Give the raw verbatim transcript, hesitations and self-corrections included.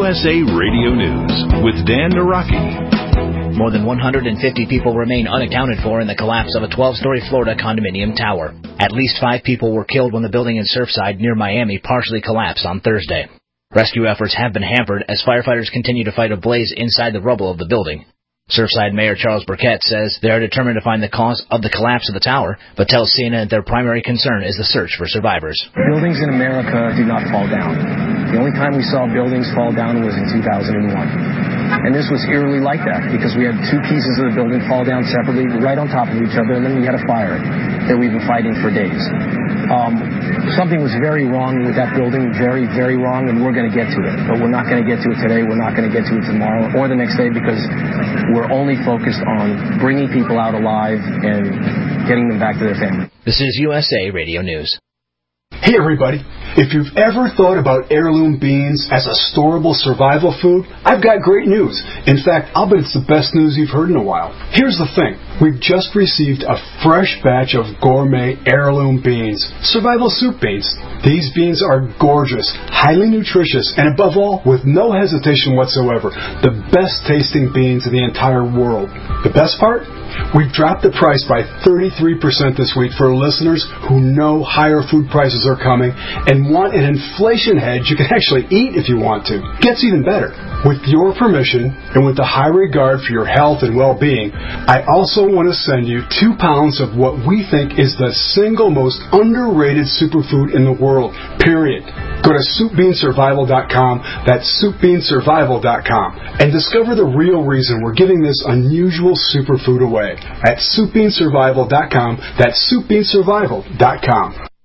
S A Radio News with Dan Naraki. More than one hundred fifty people remain unaccounted for in the collapse of a twelve-story Florida condominium tower. At least five people were killed when the building in Surfside near Miami partially collapsed on Thursday. Rescue efforts have been hampered as firefighters continue to fight a blaze inside the rubble of the building. Surfside Mayor Charles Burkett says they are determined to find the cause of the collapse of the tower, but tells C N N their primary concern is the search for survivors. Buildings in America do not fall down. The only time we saw buildings fall down was in two thousand one. And this was eerily like that because we had two pieces of the building fall down separately, right on top of each other, and then we had a fire that we've been fighting for days. Um, something was very wrong with that building, very, very wrong, and we're going to get to it. But we're not going to get to it today. We're not going to get to it tomorrow or the next day because we're only focused on bringing people out alive and getting them back to their family. This is U S A Radio News. Hey everybody, if you've ever thought about heirloom beans as a storable survival food, I've got great news. In fact, I'll bet it's the best news you've heard in a while. Here's the thing. We've just received a fresh batch of gourmet heirloom beans, survival soup beans. These beans are gorgeous, highly nutritious, and above all, with no hesitation whatsoever, the best tasting beans in the entire world. The best part? We've dropped the price by thirty-three percent this week for listeners who know higher food prices are coming and want an inflation hedge you can actually eat if you want to. Gets even better. With your permission and with the high regard for your health and well-being, I also want to send you two pounds of what we think is the single most underrated superfood in the world, period. Go to soup bean survival dot com, that's soup bean survival dot com, and discover the real reason we're giving this unusual superfood away at soup bean survival dot com, that's soup bean survival dot com.